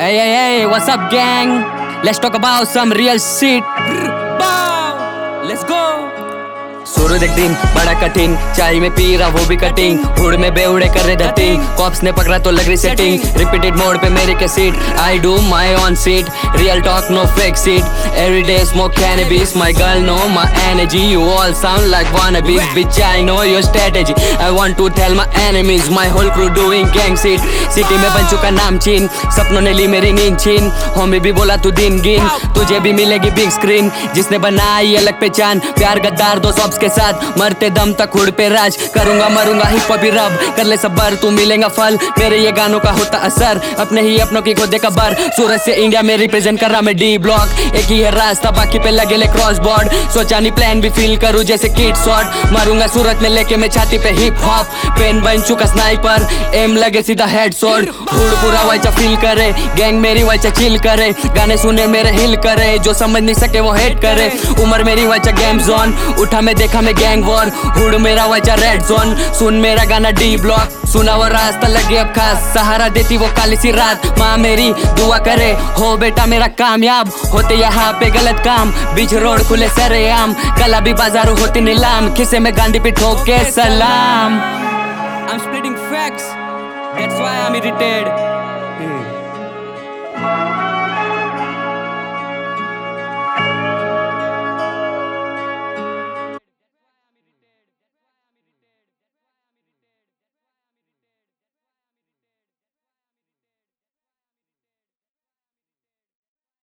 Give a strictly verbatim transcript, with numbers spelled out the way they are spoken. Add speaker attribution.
Speaker 1: Hey, hey, hey, what's up, gang? Let's talk about some real shit. Bow! Let's go! सूरज एक दिन बड़ा कठिन, चाय में पी रहा वो भी कटिंग, हुड में बेउड़े कर रहे धटिंग, कॉप्स ने पकड़ा तो लग रही सेटिंग, रिपीटेड मोड पे मेरे cassette, I do my on seat, real talk no fake seat, everyday smoke cannabis, my girl no my energy, you all sound like wannabes, bitch I know your strategy, I want to tell my enemies, my whole crew doing gang shit, city में बन चुका नाम चीन, सपनों ने ली मेरी नींद छीन, होमी भी बोला तू दिन गिन, तुझे भी मिलेगी बिग स्क्रीन, जिसने बनाई अलग पहचान, प्यार गद्दार दो सॉब्स के साथ, मरते दम तक हुड पे राज करूंगा, मरूंगा हिप हॉप ही रब कर ले सबर, तू मिलेगा फल, मेरे ये गानों का होता असर, अपने ही अपनों की खोदे कबर, सूरत से इंडिया में रिप्रेजेंट कर रहा मैं डी ब्लॉक, एक ही है रास्ता बाकी पे लगे ले क्रॉस बोर्ड, सोचा नहीं प्लान भी फील करूं जैसे किड शॉट, मारूंगा सूरत में लेके मैं छाती पे हिप हॉप, पेन बन चुका स्नाइपर, एम लगे सीधा हेड शॉट, हुड पूरा वाइचा फील करे, गैंग मेरी वाइचा चिल करे, गाने सुने मेरे हिल करे, जो समझ नहीं सके वो हेट करे, उम्र मेरी वाइचा गेम जोन, उठा मैं देखा मैं गैंग वॉर, हुड मेरा वाइचा रेड जोन, सुन मेरा गाना डी ब्लॉक, सुना वो रास्ता लगे अब खास, सहारा देती वो काली सी रात, माँ मेरी दुआ करे हो बेटा मेरा कामयाब, होते यहाँ पे गलत काम, बीच रोड खुले सरेआम, कला भी बाजारू होती नीलाम, खिसे में गांधी पे ठोक के सलाम। I'm splitting facts, that's why I'm irritated.